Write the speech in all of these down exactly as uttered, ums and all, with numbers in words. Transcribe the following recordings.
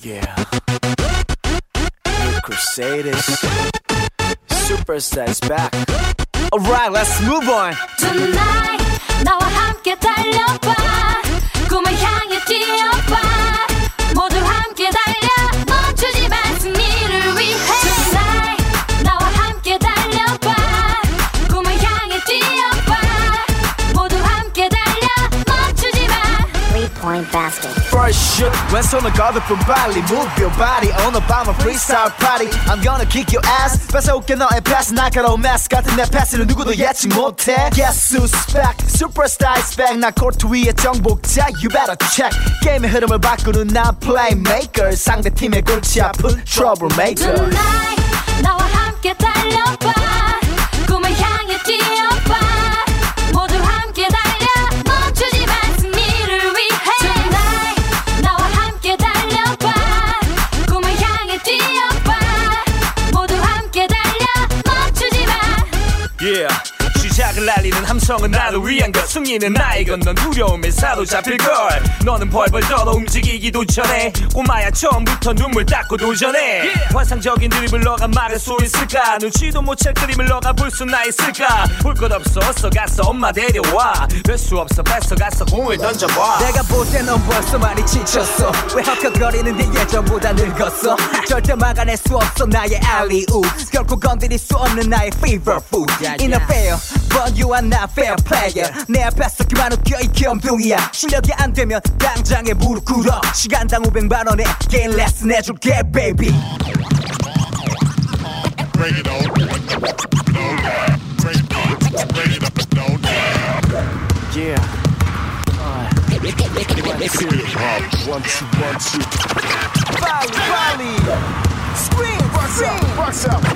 Yeah. New Crusaders. Superstar is back. Alright, let's move on. Tonight 나와 함께 달려봐 꿈을 향해 뛰어봐 모두 함께 달려 멈추지 마 승리를 위해 Tonight 나와 함께 달려봐 꿈을 향해 뛰어봐 모두 함께 달려 멈추지 마 Three point basket. First shoot 왼손을 거듭은 빨리 Move your body 오늘 밤은 freestyle party I'm gonna kick your ass 뺏어올게 너의 패스 날카로운 메스 같은 내 패스는 누구도 예측 못해 Guess who's back Superstar is back 나 코트 위에 정복자 You better check 게임의 흐름을 바꾸는 난 playmaker 상대팀의 골치 아픈 troublemaker Tonight 나와 함께 달려봐 꿈을 향해 뛰어봐 모두 함께 달려 멈추지 마 승리를 위해 Tonight 나와 함께 달려봐 꿈을 향해 뛰어봐 모두 함께 달려 멈추지 마 Yeah. 시작을 알리는 함성은 나를 위한 것 승리는 나이건 넌 두려움에 사로잡힐걸 너는 벌벌 떨어 움직이기도 전에 꼬마야 처음부터 눈물 닦고 도전해 yeah. 환상적인 드립을 너가 말할 수 있을까 눈치도 못 챌 그림을 너가 볼 수나 있을까 볼 것 없어 어서 가서 엄마 데려와 별 수 없어 뺏어 가서 공을 던져봐 내가 볼 때 넌 벌써 많이 지쳤어 왜 헉헉거리는데 예전보다 늙었어 절대 막아낼 수 없어 나의 alley-oop 결코 건드릴 수 없는 나의 fever food In a fair But you are not fair player 내 앞에서 그만 웃겨 이 겸둥이야 실력이 안 되면 당장에 무릎 꿇어 시간당 오백만 원에 게임 레슨 해줄게 baby Bring it on, bring it on, bring it on, bring it on, Yeah uh, one, two, one, two. Valley, Valley Scream, scream Box out,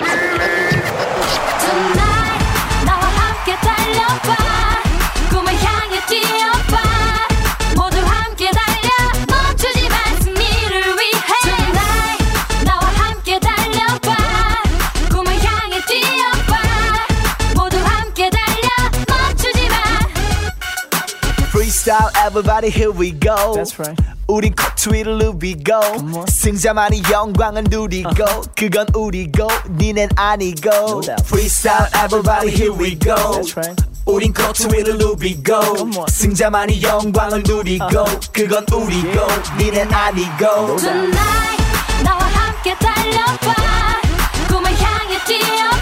Tonight 나와 함께 달려봐 꿈을 향해 뛰어봐 모두 함께 달려 멈추지 마 승리를 위해 Tonight 나와 함께 달려봐 꿈을 향해 뛰어봐 모두 함께 달려 멈추지 마 Freestyle everybody here we go That's right 우린 코트 위를 누비고 승자만이 영광을 누리고 그건 우리고 니넨 아니고 no Freestyle everybody here we go That's right 우린 코트 위를 누비고 승자만이 영광을 누리고 그건 우리고 니넨 아니고 Tonight 나와 함께 달려봐 꿈을 향해 뛰어봐